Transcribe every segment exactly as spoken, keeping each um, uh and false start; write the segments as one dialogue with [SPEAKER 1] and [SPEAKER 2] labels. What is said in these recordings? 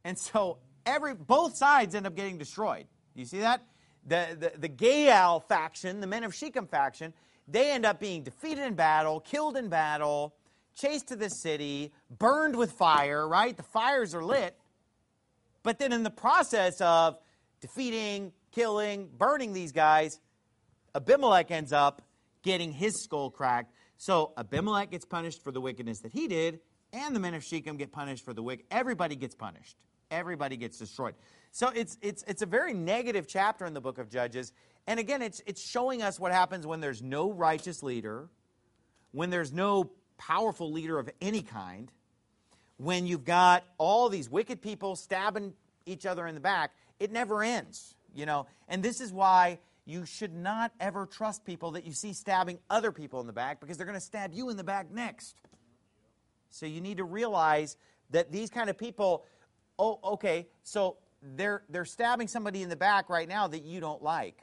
[SPEAKER 1] And so every both sides end up getting destroyed. Do you see that? The, the, the Gaal faction, the men of Shechem faction, they end up being defeated in battle, killed in battle, chased to this city, burned with fire, right? The fires are lit. But then in the process of defeating, killing, burning these guys, Abimelech ends up getting his skull cracked. So Abimelech gets punished for the wickedness that he did, and the men of Shechem get punished for the wicked. Everybody gets punished. Everybody gets destroyed. So it's it's it's a very negative chapter in the book of Judges. And again, it's it's showing us what happens when there's no righteous leader, when there's no powerful leader of any kind, when you've got all these wicked people stabbing each other in the back. It never ends, you know. And this is why you should not ever trust people that you see stabbing other people in the back, because they're going to stab you in the back next. So you need to realize that these kind of people, oh, okay, so they're they're stabbing somebody in the back right now that you don't like.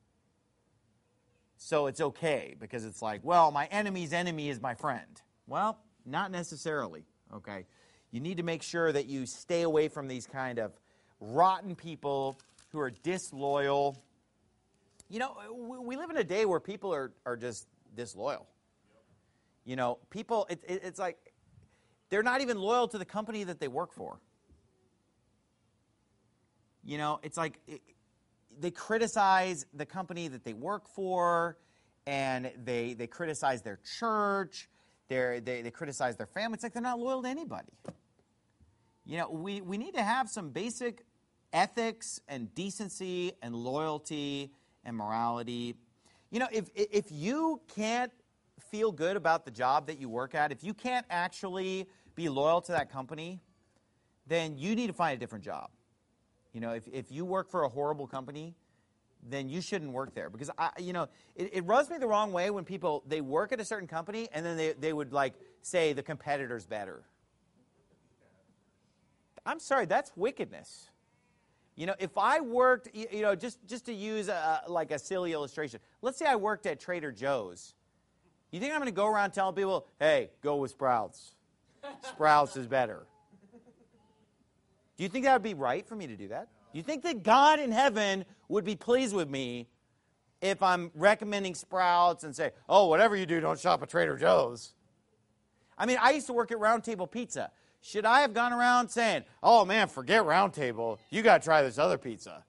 [SPEAKER 1] So it's okay, because it's like, well, my enemy's enemy is my friend. Well, not necessarily, okay? You need to make sure that you stay away from these kind of rotten people who are disloyal. You know, we live in a day where people are, are just disloyal. You know, people, it, it, it's like, they're not even loyal to the company that they work for. You know, it's like it, they criticize the company that they work for, and they they criticize their church, they they they criticize their family. It's like they're not loyal to anybody. You know, we, we need to have some basic ethics and decency and loyalty and morality. You know, if if you can't feel good about the job that you work at, if you can't actually be loyal to that company, then you need to find a different job. You know, if, if you work for a horrible company, then you shouldn't work there. Because, I, you know, it, it rubs me the wrong way when people, they work at a certain company and then they, they would, like, say the competitor's better. I'm sorry, that's wickedness. You know, if I worked, you know, just, just to use, a, like, a silly illustration. Let's say I worked at Trader Joe's. You think I'm going to go around telling people, hey, go with Sprouts. Sprouts is better. Do you think that would be right for me to do that? Do you think that God in heaven would be pleased with me if I'm recommending Sprouts and say, oh, whatever you do, don't shop at Trader Joe's? I mean, I used to work at Round Table Pizza. Should I have gone around saying, oh, man, forget Round Table. You got to try this other pizza?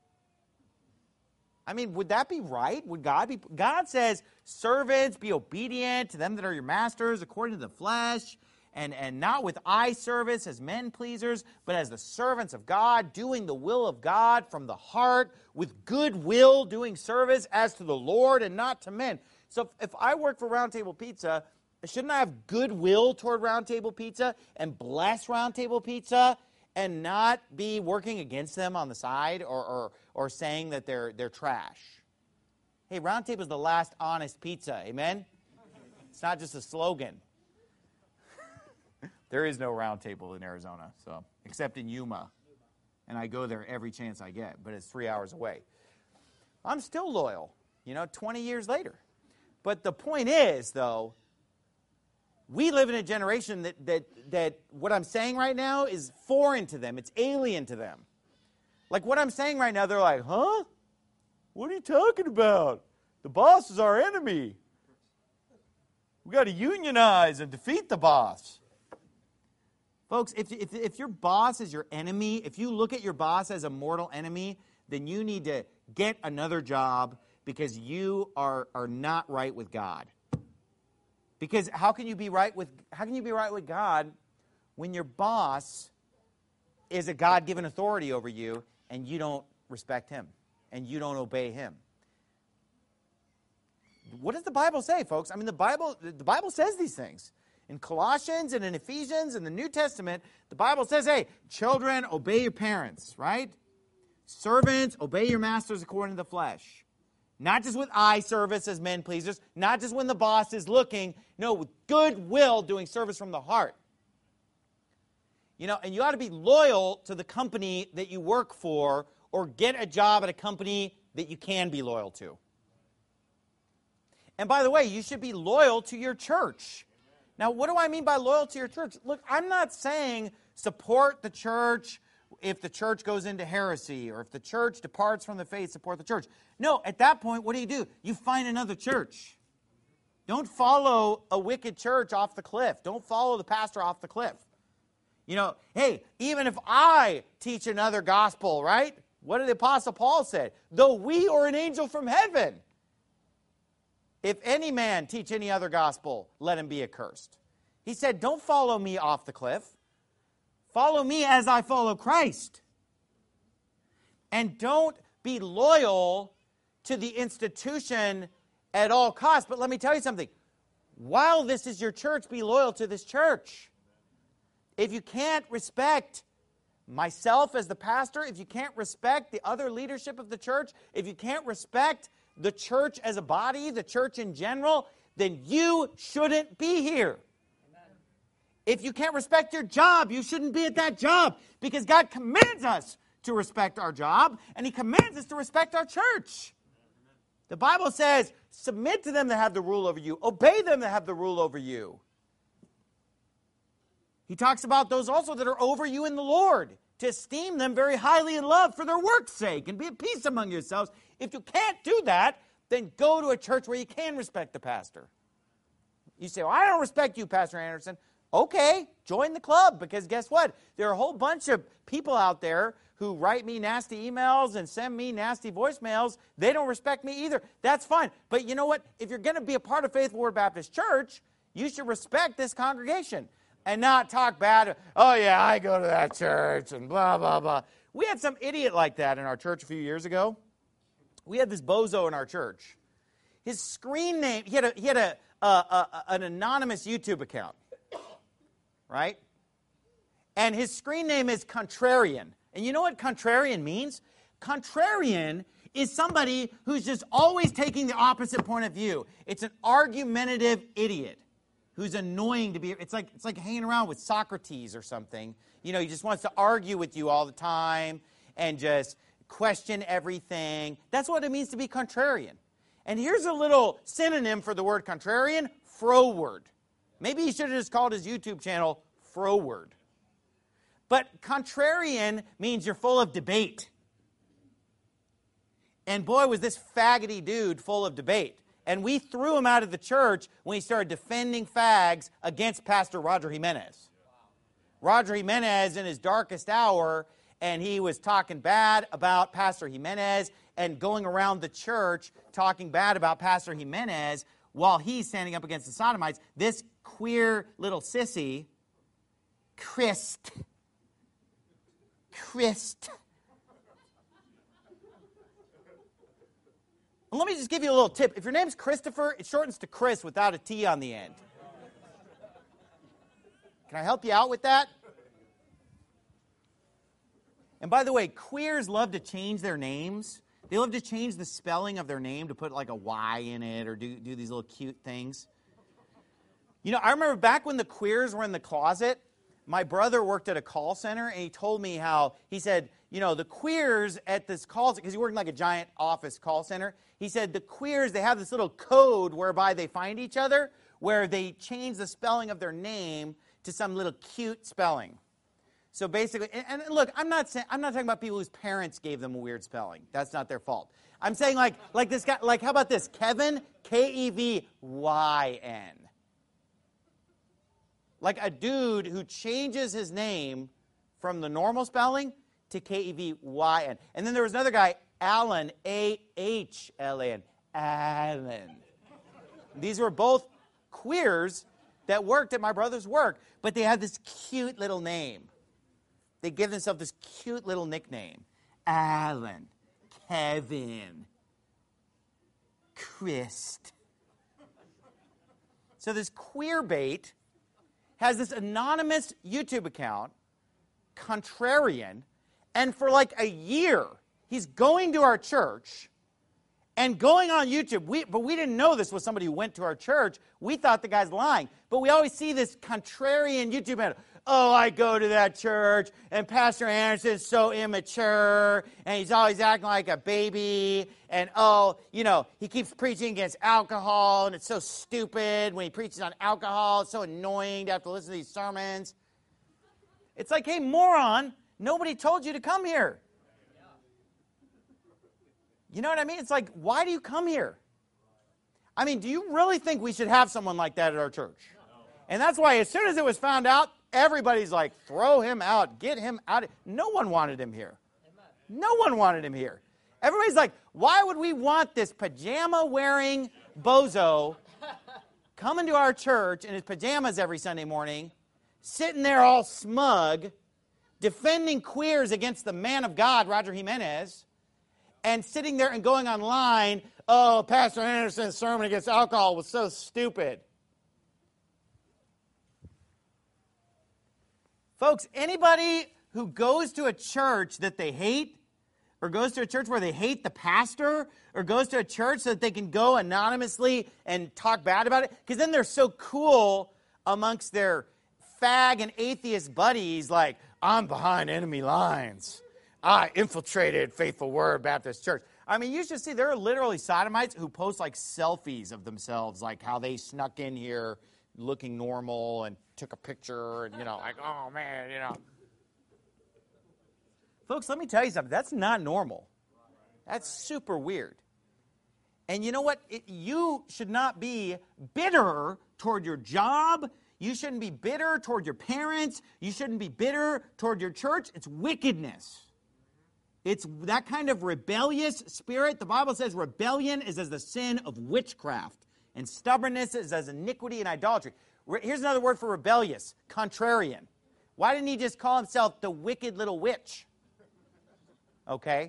[SPEAKER 1] I mean, would that be right? Would God be? God says, servants, be obedient to them that are your masters according to the flesh, and, and not with eye service as men pleasers, but as the servants of God, doing the will of God from the heart, with good will, doing service as to the Lord and not to men. So if, if I work for Round Table Pizza, shouldn't I have goodwill toward Round Table Pizza and bless Round Table Pizza and not be working against them on the side or or, or saying that they're they're trash? Hey, Round Table is the last honest pizza, amen? It's not just a slogan. There is no Round Table in Arizona, so except in Yuma. And I go there every chance I get, but it's three hours away. I'm still loyal, you know, twenty years later. But the point is, though, we live in a generation that, that, that what I'm saying right now is foreign to them. It's alien to them. Like what I'm saying right now, they're like, huh? What are you talking about? The boss is our enemy. We got to unionize and defeat the boss. Folks, if, if, if your boss is your enemy, if you look at your boss as a mortal enemy, then you need to get another job because you are, are not right with God. Because how can you be right with how can you be right with God when your boss is a God-given authority over you and you don't respect him and you don't obey him? What does the Bible say, folks? I mean, the Bible the Bible says these things. In Colossians and in Ephesians and the New Testament, the Bible says, hey, children, obey your parents, right? Servants, obey your masters according to the flesh. Not just with eye service as men pleasers, not just when the boss is looking, no, with good will doing service from the heart. You know, and you ought to be loyal to the company that you work for or get a job at a company that you can be loyal to. And by the way, you should be loyal to your church. Now, what do I mean by loyal to your church? Look, I'm not saying support the church if the church goes into heresy or if the church departs from the faith, support the church. No, at that point, what do you do? You find another church. Don't follow a wicked church off the cliff. Don't follow the pastor off the cliff. You know, hey, even if I teach another gospel, right? What did the Apostle Paul say? Though we or an angel from heaven, if any man teach any other gospel, let him be accursed. He said, don't follow me off the cliff. Follow me as I follow Christ. And don't be loyal to the institution at all costs. But let me tell you something. While this is your church, be loyal to this church. If you can't respect myself as the pastor, if you can't respect the other leadership of the church, if you can't respect the church as a body, the church in general, then you shouldn't be here. If you can't respect your job, you shouldn't be at that job, because God commands us to respect our job, and He commands us to respect our church. The Bible says, submit to them that have the rule over you. Obey them that have the rule over you. He talks about those also that are over you in the Lord, to esteem them very highly in love for their work's sake, and be at peace among yourselves. If you can't do that, then go to a church where you can respect the pastor. You say, well, I don't respect you, Pastor Anderson. Okay, join the club, because guess what? There are a whole bunch of people out there who write me nasty emails and send me nasty voicemails. They don't respect me either. That's fine. But you know what? If you're going to be a part of Faithful Word Baptist Church, you should respect this congregation and not talk bad. Oh, yeah, I go to that church and blah, blah, blah. We had some idiot like that in our church a few years ago. We had this bozo in our church. His screen name, he had, a, he had a, a, a, an anonymous YouTube account. Right? And his screen name is Contrarian. And you know what contrarian means? Contrarian is somebody who's just always taking the opposite point of view. It's an argumentative idiot who's annoying to be. It's like it's like hanging around with Socrates or something. You know, he just wants to argue with you all the time and just question everything. That's what it means to be contrarian. And here's a little synonym for the word contrarian: froward. Maybe he should have just called his YouTube channel Froward. But contrarian means you're full of debate. And boy, was this faggoty dude full of debate. And we threw him out of the church when he started defending fags against Pastor Roger Jimenez. Roger Jimenez in his darkest hour, and he was talking bad about Pastor Jimenez and going around the church talking bad about Pastor Jimenez while he's standing up against the Sodomites. This queer little sissy, Christ, Christ. Well, let me just give you a little tip. If your name's Christopher, it shortens to Chris without a T on the end. Can I help you out with that? And by the way, queers love to change their names. They love to change the spelling of their name to put like a Y in it or do, do these little cute things. You know, I remember back when the queers were in the closet, my brother worked at a call center, and he told me how, he said, you know, the queers at this call center, because he worked in like a giant office call center, he said the queers, they have this little code whereby they find each other, where they change the spelling of their name to some little cute spelling. So basically, and, and look, I'm not saying, I'm not talking about people whose parents gave them a weird spelling. That's not their fault. I'm saying like, like this guy, like how about this? Kevin, K E V Y N. Like a dude who changes his name from the normal spelling to K E V Y N. And then there was another guy, Alan, A H L A N. Alan. These were both queers that worked at my brother's work, but they had this cute little name. They give themselves this cute little nickname. Alan, Kevin, Christ. So this queer bait has this anonymous YouTube account, Contrarian, and for like a year, he's going to our church and going on YouTube. We, but we didn't know this was somebody who went to our church. We thought the guy's lying. But we always see this contrarian YouTube channel. Oh, I go to that church, and Pastor Anderson's so immature, and he's always acting like a baby, and oh, you know, he keeps preaching against alcohol, and it's so stupid when he preaches on alcohol. It's so annoying to have to listen to these sermons. It's like, hey, moron, Nobody told you to come here. You know what I mean? It's like, why do you come here? I mean, do you really think we should have someone like that at our church? And that's why as soon as it was found out, everybody's like, throw him out, get him out. No one wanted him here. No one wanted him here. Everybody's like, why would we want this pajama-wearing bozo coming to our church in his pajamas every Sunday morning, sitting there all smug, defending queers against the man of God, Roger Jimenez, and sitting there and going online, oh, Pastor Anderson's sermon against alcohol was so stupid. Folks, anybody who goes to a church that they hate, or goes to a church where they hate the pastor, or goes to a church so that they can go anonymously and talk bad about it, because then they're so cool amongst their fag and atheist buddies, like, I'm behind enemy lines. I infiltrated Faithful Word Baptist Church. I mean, you should see, there are literally sodomites who post like selfies of themselves, like how they snuck in here looking normal and took a picture and, you know, like, oh, man, you know. Folks, let me tell you something. That's not normal. That's super weird. And you know what? It, you should not be bitter toward your job. You shouldn't be bitter toward your parents. You shouldn't be bitter toward your church. It's wickedness. It's that kind of rebellious spirit. The Bible says rebellion is as the sin of witchcraft, and stubbornness is as iniquity and idolatry. Here's another word for rebellious, contrarian. Why didn't he just call himself the wicked little witch? Okay?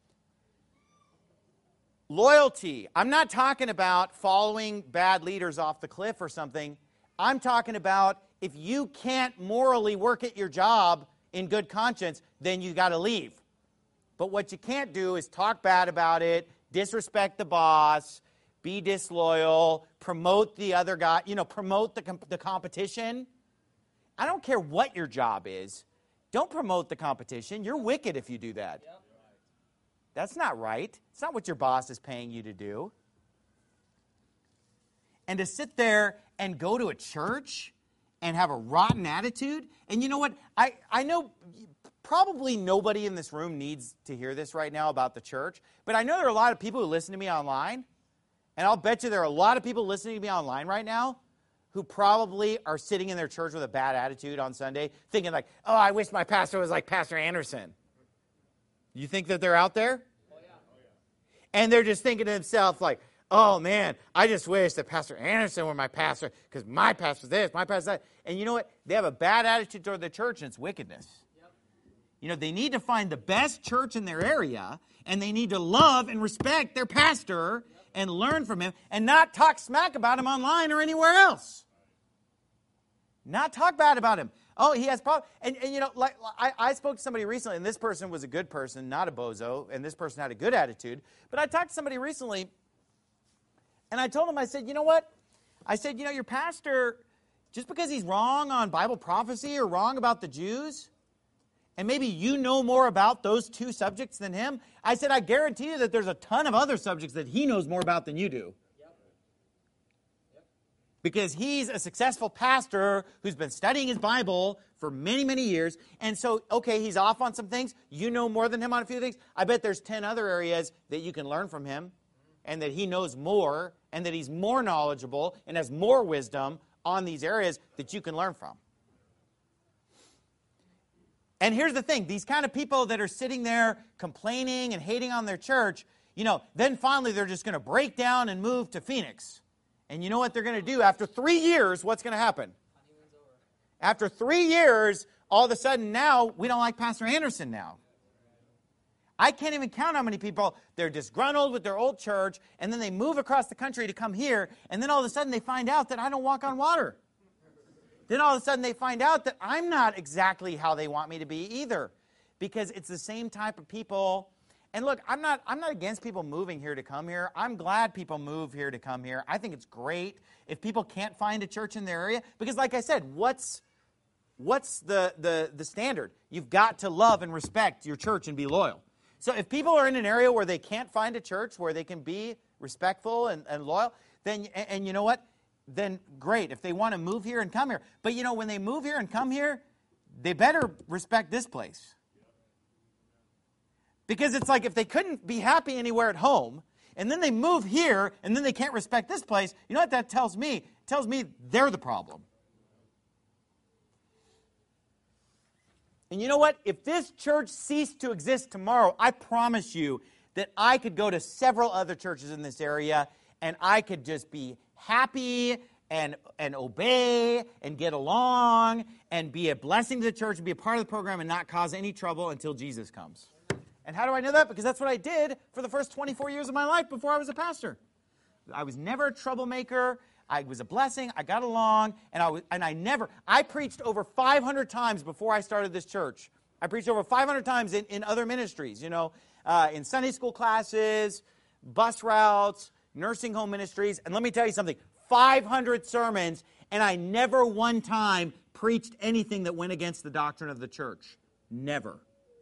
[SPEAKER 1] Loyalty. I'm not talking about following bad leaders off the cliff or something. I'm talking about if you can't morally work at your job in good conscience, then you got to leave. But what you can't do is talk bad about it, disrespect the boss, be disloyal, promote the other guy, you know, promote the, comp- the competition. I don't care what your job is. Don't promote the competition. You're wicked if you do that. Yep. That's not right. It's not what your boss is paying you to do. And to sit there and go to a church and have a rotten attitude. And you know what? I, I know probably nobody in this room needs to hear this right now about the church. But I know there are a lot of people who listen to me online. And I'll bet you there are a lot of people listening to me online right now who probably are sitting in their church with a bad attitude on Sunday, thinking like, oh, I wish my pastor was like Pastor Anderson. You think that they're out there? Oh, yeah. Oh, yeah. And they're just thinking to themselves like, oh, man, I just wish that Pastor Anderson were my pastor because my pastor's this, my pastor's that. And you know what? They have a bad attitude toward the church, and it's wickedness. Yep. You know, they need to find the best church in their area, and they need to love and respect their pastor yep. and learn from him and not talk smack about him online or anywhere else. Not talk bad about him. Oh, he has problems. And, and you know, like I, I spoke to somebody recently, and this person was a good person, not a bozo, and this person had a good attitude. But I talked to somebody recently, and I told him, I said, you know what? I said, you know, your pastor, just because he's wrong on Bible prophecy or wrong about the Jews, and maybe you know more about those two subjects than him, I said, I guarantee you that there's a ton of other subjects that he knows more about than you do. Because he's a successful pastor who's been studying his Bible for many, many years. And so, okay, he's off on some things. You know more than him on a few things. I bet there's ten other areas that you can learn from him and that he knows more and that he's more knowledgeable and has more wisdom on these areas that you can learn from. And here's the thing. These kind of people that are sitting there complaining and hating on their church, you know, then finally they're just going to break down and move to Phoenix. And you know what they're going to do? After three years, what's going to happen? After three years, all of a sudden now, we don't like Pastor Anderson now. I can't even count how many people, they're disgruntled with their old church, and then they move across the country to come here, and then all of a sudden they find out that I don't walk on water. Then all of a sudden they find out that I'm not exactly how they want me to be either. Because it's the same type of people. And look, I'm not I'm not against people moving here to come here. I'm glad people move here to come here. I think it's great if people can't find a church in their area. Because like I said, what's what's the, the, the standard? You've got to love and respect your church and be loyal. So if people are in an area where they can't find a church where they can be respectful and, and loyal, then and, and you know what? Then great. If they want to move here and come here. But you know, when they move here and come here, they better respect this place. Because it's like if they couldn't be happy anywhere at home, and then they move here, and then they can't respect this place, you know what that tells me? It tells me they're the problem. And you know what? If this church ceased to exist tomorrow, I promise you that I could go to several other churches in this area, and I could just be happy and, and obey and get along and be a blessing to the church and be a part of the program and not cause any trouble until Jesus comes. And how do I know that? Because that's what I did for the first twenty-four years of my life before I was a pastor. I was never a troublemaker. I was a blessing. I got along, and I was, and I never. I preached over five hundred times before I started this church. I preached over five hundred times in, in other ministries. You know, uh, in Sunday school classes, bus routes, nursing home ministries. And let me tell you something: five hundred sermons, and I never one time preached anything that went against the doctrine of the church. Never.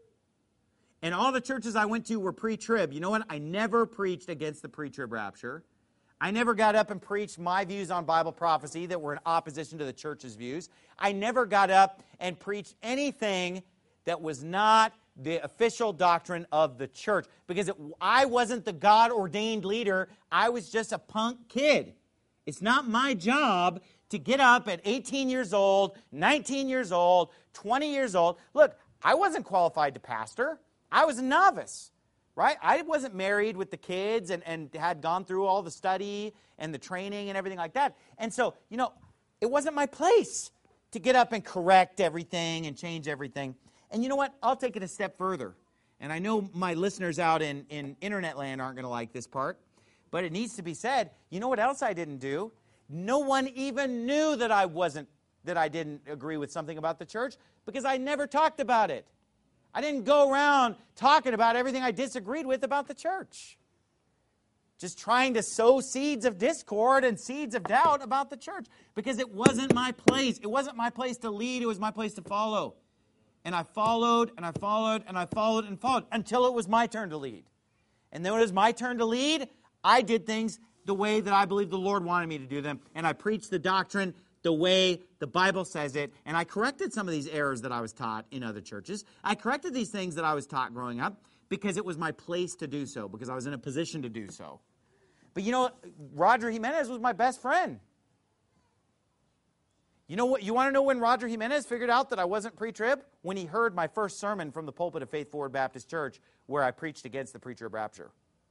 [SPEAKER 1] And all the churches I went to were pre-trib. You know what? I never preached against the pre-trib rapture. I never got up and preached my views on Bible prophecy that were in opposition to the church's views. I never got up and preached anything that was not the official doctrine of the church. Because it, I wasn't the God-ordained leader. I was just a punk kid. It's not my job to get up at eighteen years old, nineteen years old, twenty years old. Look, I wasn't qualified to pastor. I was a novice, right? I wasn't married with the kids and, and had gone through all the study and the training and everything like that. And so, you know, it wasn't my place to get up and correct everything and change everything. And you know what? I'll take it a step further. And I know my listeners out in, in internet land aren't going to like this part, but it needs to be said. You know what else I didn't do? No one even knew that I wasn't, that I didn't agree with something about the church because I never talked about it. I didn't go around talking about everything I disagreed with about the church. Just trying to sow seeds of discord and seeds of doubt about the church because it wasn't my place. It wasn't my place to lead. It was my place to follow. And I followed and I followed and I followed and followed until it was my turn to lead. And then when it was my turn to lead, I did things the way that I believed the Lord wanted me to do them. And I preached the doctrine the way the Bible says it, and I corrected some of these errors that I was taught in other churches. I corrected these things that I was taught growing up because it was my place to do so, because I was in a position to do so. But you know, Roger Jimenez was my best friend. You know what? You want to know when Roger Jimenez figured out that I wasn't pre-trib? When he heard my first sermon from the pulpit of Faith Forward Baptist Church where I preached against the pre-trib rapture.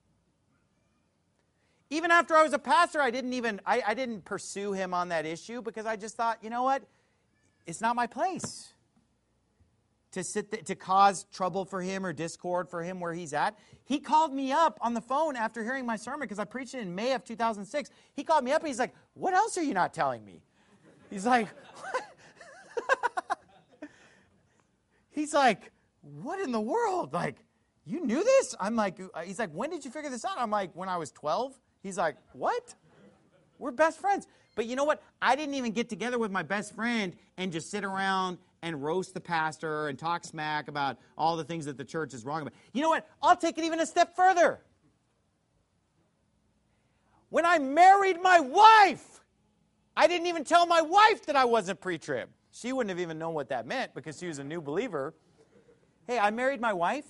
[SPEAKER 1] Even after I was a pastor, I didn't even, I, I didn't pursue him on that issue because I just thought, you know what? It's not my place to sit th- to cause trouble for him or discord for him where he's at. He called me up on the phone after hearing my sermon because I preached it in May of two thousand six. He called me up and he's like, what else are you not telling me? He's like, what? He's like, what in the world? Like, you knew this? I'm like, he's like, when did you figure this out? I'm like, when I was twelve. He's like, what? We're best friends. But you know what? I didn't even get together with my best friend and just sit around and roast the pastor and talk smack about all the things that the church is wrong about. You know what? I'll take it even a step further. When I married my wife, I didn't even tell my wife that I wasn't pre-trib. She wouldn't have even known what that meant because she was a new believer. Hey, I married my wife,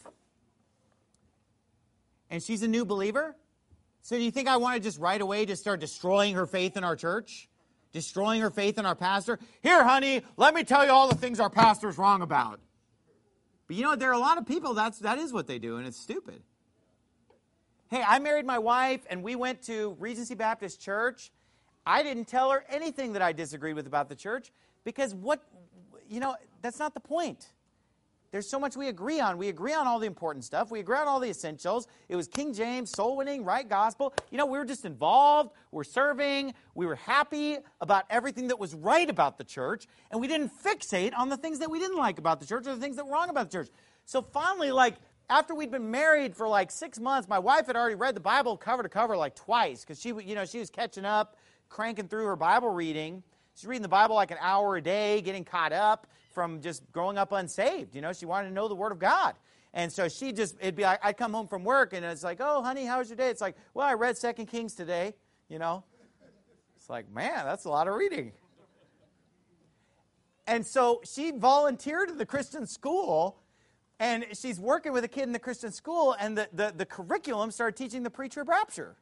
[SPEAKER 1] and she's a new believer. So do you think I want to just right away just start destroying her faith in our church? Destroying her faith in our pastor? Here, honey, let me tell you all the things our pastor's wrong about. But you know, there are a lot of people, that's, that is what they do, and it's stupid. Hey, I married my wife, and we went to Regency Baptist Church. I didn't tell her anything that I disagreed with about the church because what, you know, that's not the point. There's so much we agree on. We agree on all the important stuff. We agree on all the essentials. It was King James, soul winning, right gospel. You know, we were just involved. We're serving. We were happy about everything that was right about the church. And we didn't fixate on the things that we didn't like about the church or the things that were wrong about the church. So finally, like, after we'd been married for like six months, my wife had already read the Bible cover to cover like twice because she, you know, she was catching up, cranking through her Bible reading. She's reading the Bible like an hour a day, getting caught up from just growing up unsaved. You know, she wanted to know the Word of God. And so she just, it'd be like, I'd come home from work, and it's like, oh, honey, how was your day? It's like, well, I read Second Kings today, you know. It's like, man, that's a lot of reading. And so she volunteered at the Christian school, And she's working with a kid in the Christian school, and the, the, the curriculum started teaching the pre-trib rapture.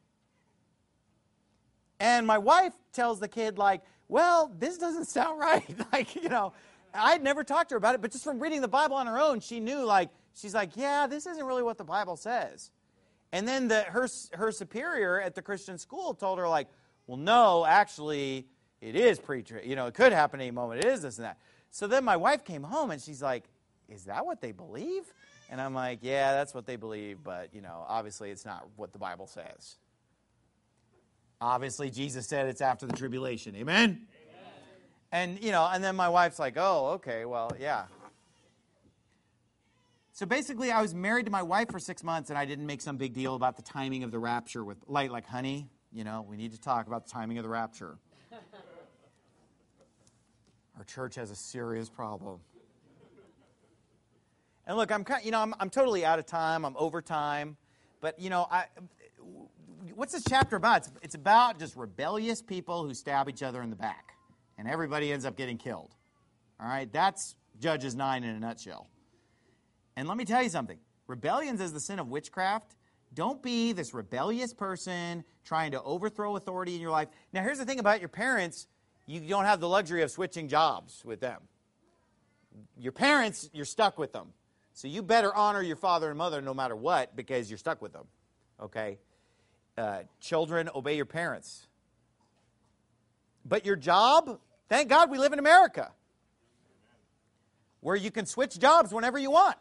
[SPEAKER 1] And my wife tells the kid, like, well, this doesn't sound right. Like, you know, I'd never talked to her about it, but just from reading the Bible on her own, she knew, like, she's like, yeah, this isn't really what the Bible says. And then the, her, her superior at the Christian school told her, like, well, no, actually, it is pre-trib. You know, it could happen any moment. It is this and that. So then my wife came home, and she's like, is that what they believe? And I'm like, yeah, that's what they believe, but, you know, obviously it's not what the Bible says. Obviously, Jesus said it's after the tribulation. Amen? Amen? And, you know, and then my wife's like, oh, okay, well, yeah. So basically, I was married to my wife for six months, and I didn't make some big deal about the timing of the rapture with, like, like, honey, you know, we need to talk about the timing of the rapture. Our church has a serious problem. And look, I'm kind, you know, I'm, I'm totally out of time. I'm over time, but you know, I, what's this chapter about? It's, it's about just rebellious people who stab each other in the back, and everybody ends up getting killed. All right, that's Judges nine in a nutshell. And let me tell you something: rebellion is the sin of witchcraft. Don't be this rebellious person trying to overthrow authority in your life. Now, here's the thing about your parents: you don't have the luxury of switching jobs with them. Your parents, you're stuck with them. So you better honor your father and mother no matter what, because you're stuck with them, okay? Uh, children, obey your parents. But your job, thank God we live in America, where you can switch jobs whenever you want.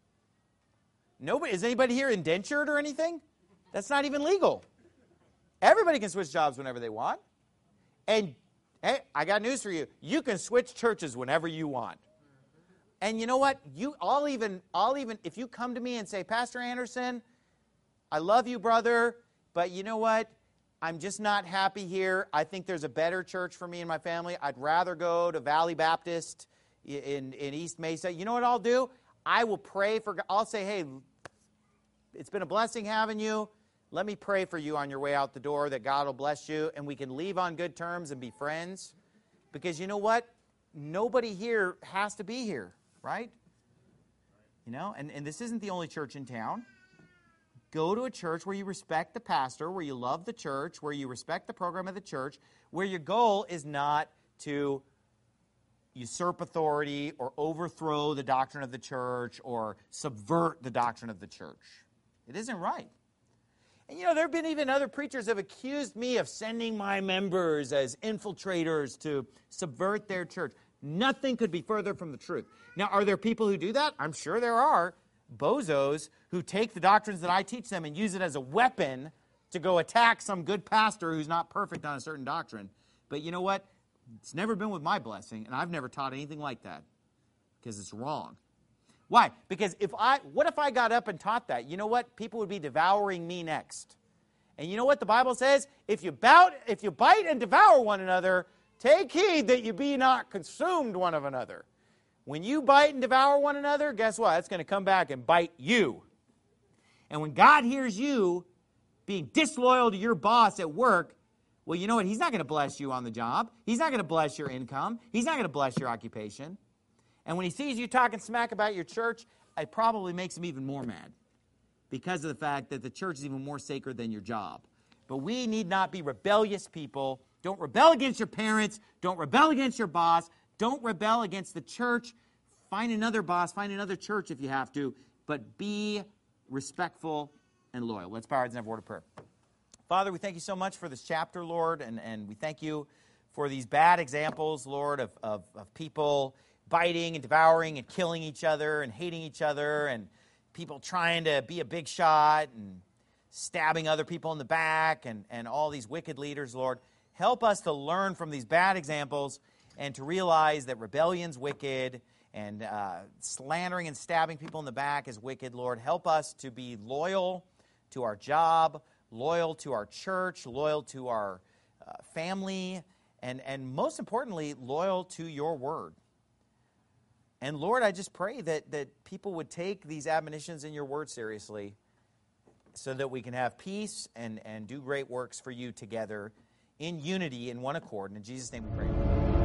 [SPEAKER 1] Nobody, is anybody here indentured or anything? That's not even legal. Everybody can switch jobs whenever they want. And, hey, I got news for you. You can switch churches whenever you want. And you know what? You, I'll even, I'll even, if you come to me and say, Pastor Anderson, I love you, brother, but you know what? I'm just not happy here. I think there's a better church for me and my family. I'd rather go to Valley Baptist in, in East Mesa. You know what I'll do? I will pray for God. I'll say, hey, it's been a blessing having you. Let me pray for you on your way out the door that God will bless you, and we can leave on good terms and be friends. Because you know what? Nobody here has to be here. Right? You know, and, and this isn't the only church in town. Go to a church where you respect the pastor, where you love the church, where you respect the program of the church, where your goal is not to usurp authority or overthrow the doctrine of the church or subvert the doctrine of the church. It isn't right. And you know, there have been even other preachers have accused me of sending my members as infiltrators to subvert their church. Nothing could be further from the truth. Now, are there people who do that? I'm sure there are. Bozos who take the doctrines that I teach them and use it as a weapon to go attack some good pastor who's not perfect on a certain doctrine. But you know what? It's never been with my blessing, and I've never taught anything like that because it's wrong. Why? Because if I, what if I got up and taught that? You know what? People would be devouring me next. And you know what the Bible says? If you bout, if you bite and devour one another, take heed that you be not consumed one of another. When you bite and devour one another, guess what? It's going to come back and bite you. And when God hears you being disloyal to your boss at work, well, you know what? He's not going to bless you on the job. He's not going to bless your income. He's not going to bless your occupation. And when he sees you talking smack about your church, it probably makes him even more mad because of the fact that the church is even more sacred than your job. But we need not be rebellious people. Don't rebel against your parents. Don't rebel against your boss. Don't rebel against the church. Find another boss. Find another church if you have to. But be respectful and loyal. Let's bow our heads and have a word of prayer. Father, we thank you so much for this chapter, Lord, and, and we thank you for these bad examples, Lord, of, of, of people biting and devouring and killing each other and hating each other and people trying to be a big shot and stabbing other people in the back and, and all these wicked leaders, Lord. Help us to learn from these bad examples and to realize that rebellion's wicked and uh, slandering and stabbing people in the back is wicked, Lord. Help us to be loyal to our job, loyal to our church, loyal to our uh, family, and, and most importantly, loyal to your word. And Lord, I just pray that, that people would take these admonitions in your word seriously so that we can have peace and, and do great works for you together in unity, in one accord. And in Jesus' name we pray.